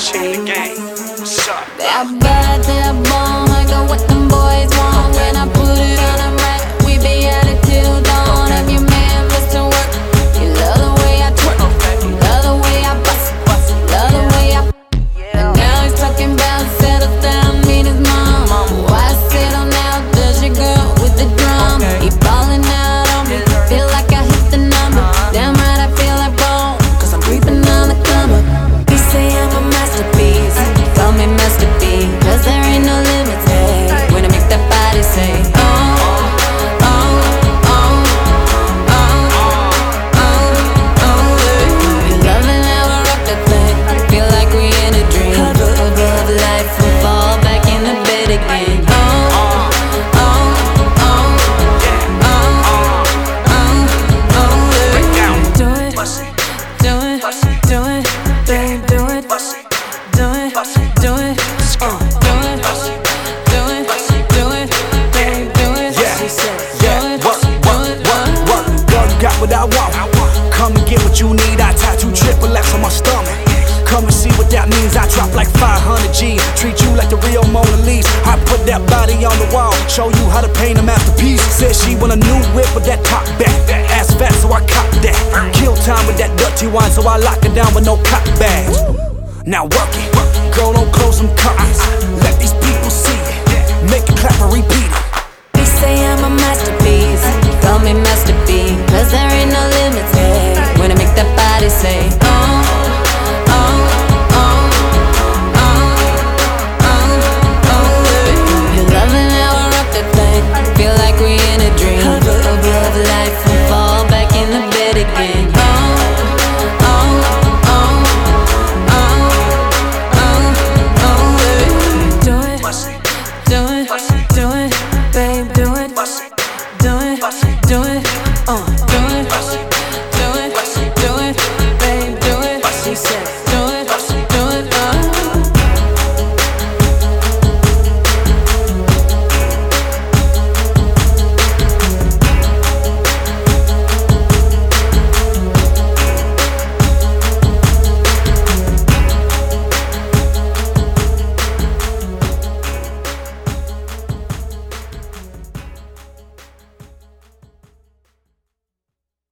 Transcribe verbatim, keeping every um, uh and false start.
Change the game. What's up? That bad, that bomb, I got what them boys want. When I put it on a rack, we be at it till dawn. If your man missed to work, you love the way I twerk, you love the way I bust, love the way I. And now he's talking about settle down, meet his mom. Why settle now? Does your girl with the drum? He ballin' out on me, feel like I hit the number. Damn right, I feel like bone, cause I'm creeping on the come up. He say I'm a masterpiece, call me Master B, cause there ain't no limits, hey. When I make that body say, oh, oh, oh, oh, oh, oh, hey. We loving how I rock that thing, feel like we in a dream. Cuddle above life, we fall back in the bed again. Oh, oh, oh, oh, oh, oh, hey. Do it, do it, do it, babe, do it, do it, do it, uh, do it, do it, do it, babe, do it. Yeah, She said, yeah, do work, it, work, do it, work, uh. work. Girl, you got what I want. Come and get what you need. I tattoo triple X on my stomach. Come and see what that means. I drop like five hundred G. Treat you like the real Mona Lisa. I put that body on the wall, show you how to paint a masterpiece. Said she want a new whip with that top back. Ass fat, so I cop that. Kill time with that dirty wine, so I lock it down with no cop bags. Now work it, girl, don't close them curtains. Let these people see it. Make it clap and repeat it. They say I'm a masterpiece, call me Master B, cause there ain't no limits, hey. When I make that body say, oh,